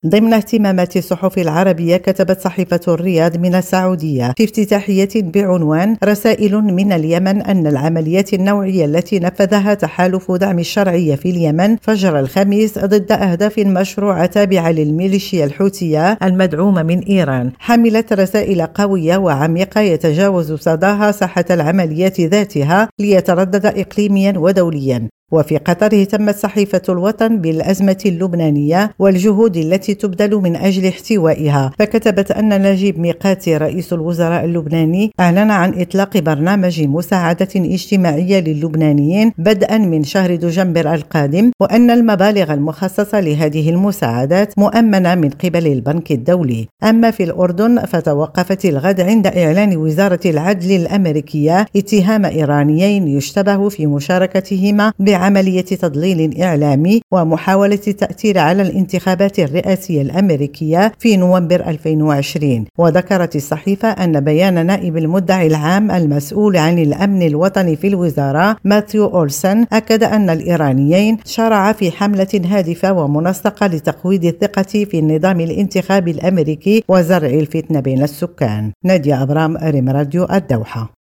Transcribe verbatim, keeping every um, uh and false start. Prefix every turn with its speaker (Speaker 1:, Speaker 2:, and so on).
Speaker 1: ضمن اهتمامات الصحف العربية، كتبت صحيفة الرياض من السعودية في افتتاحية بعنوان رسائل من اليمن أن العمليات النوعية التي نفذها تحالف دعم الشرعية في اليمن فجر الخميس ضد أهداف مشروعة تابعة للميليشيا الحوثية المدعومة من إيران، حملت رسائل قوية وعميقة يتجاوز صداها ساحة العمليات ذاتها ليتردد إقليميا ودوليا. وفي قطر اهتمت صحيفة الوطن بالأزمة اللبنانية والجهود التي تبذل من أجل احتوائها، فكتبت أن نجيب ميقاتي رئيس الوزراء اللبناني أعلن عن إطلاق برنامج مساعدة اجتماعية للبنانيين بدءا من شهر دجنبر القادم، وأن المبالغ المخصصة لهذه المساعدات مؤمنة من قبل البنك الدولي. أما في الأردن فتوقفت الغد عند إعلان وزارة العدل الأمريكية اتهام إيرانيين يشتبه في مشاركتهما عملية تضليل إعلامي ومحاولة التأثير على الانتخابات الرئاسية الأمريكية في نوفمبر ألفين وعشرين. وذكرت الصحيفة أن بيان نائب المدعي العام المسؤول عن الأمن الوطني في الوزارة ماثيو أولسن أكد أن الإيرانيين شرعا في حملة هادفة ومنسقة لتقويض الثقة في النظام الانتخابي الأمريكي وزرع الفتنة بين السكان. نادية أبرام، ريم راديو، الدوحة.